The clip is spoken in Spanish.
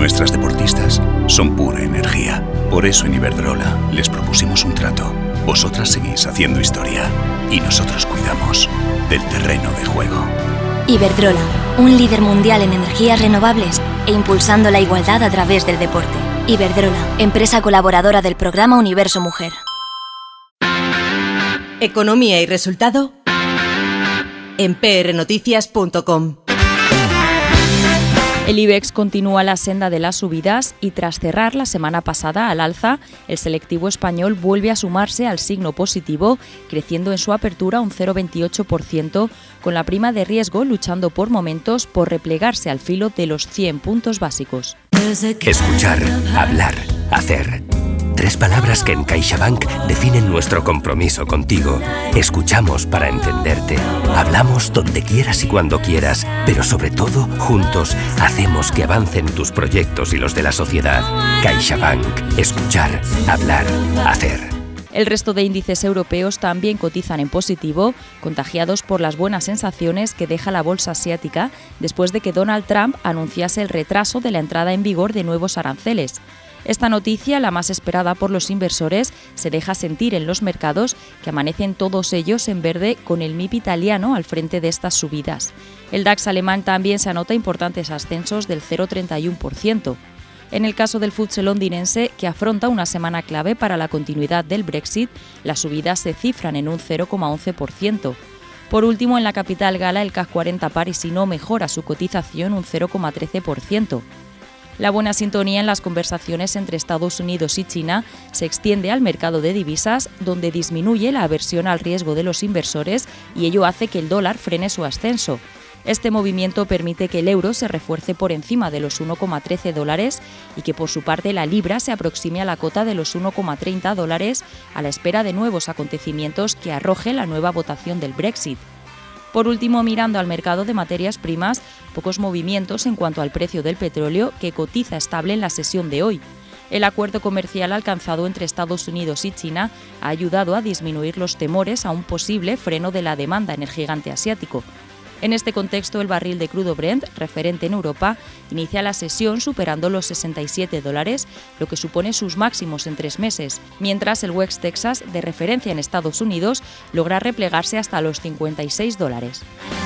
Nuestras deportistas son pura energía. Por eso en Iberdrola les propusimos un trato. Vosotras seguís haciendo historia y nosotros cuidamos del terreno de juego. Iberdrola, un líder mundial en energías renovables e impulsando la igualdad a través del deporte. Iberdrola, empresa colaboradora del programa Universo Mujer. Economía y resultado en prnoticias.com. El IBEX continúa la senda de las subidas y tras cerrar la semana pasada al alza, el selectivo español vuelve a sumarse al signo positivo, creciendo en su apertura un 0,28%, con la prima de riesgo luchando por momentos por replegarse al filo de los 100 puntos básicos. Escuchar, hablar, hacer. 3 palabras que en CaixaBank definen nuestro compromiso contigo. Escuchamos para entenderte. Hablamos donde quieras y cuando quieras, pero sobre todo, juntos, hacemos que avancen tus proyectos y los de la sociedad. CaixaBank. Escuchar, hablar, hacer. El resto de índices europeos también cotizan en positivo, contagiados por las buenas sensaciones que deja la bolsa asiática después de que Donald Trump anunciase el retraso de la entrada en vigor de nuevos aranceles. Esta noticia, la más esperada por los inversores, se deja sentir en los mercados, que amanecen todos ellos en verde con el MIP italiano al frente de estas subidas. El DAX alemán también se anota importantes ascensos del 0,31%. En el caso del FTSE londinense, que afronta una semana clave para la continuidad del Brexit, las subidas se cifran en un 0,11%. Por último, en la capital gala, el CAC 40 parisino mejora su cotización un 0,13%. La buena sintonía en las conversaciones entre Estados Unidos y China se extiende al mercado de divisas, donde disminuye la aversión al riesgo de los inversores y ello hace que el dólar frene su ascenso. Este movimiento permite que el euro se refuerce por encima de los 1,13 dólares y que por su parte la libra se aproxime a la cota de los 1,30 dólares a la espera de nuevos acontecimientos que arroje la nueva votación del Brexit. Por último, mirando al mercado de materias primas, pocos movimientos en cuanto al precio del petróleo, que cotiza estable en la sesión de hoy. El acuerdo comercial alcanzado entre Estados Unidos y China ha ayudado a disminuir los temores a un posible freno de la demanda en el gigante asiático. En este contexto, el barril de crudo Brent, referente en Europa, inicia la sesión superando los $67, lo que supone sus máximos en 3 meses, mientras el West Texas, de referencia en Estados Unidos, logra replegarse hasta los $56.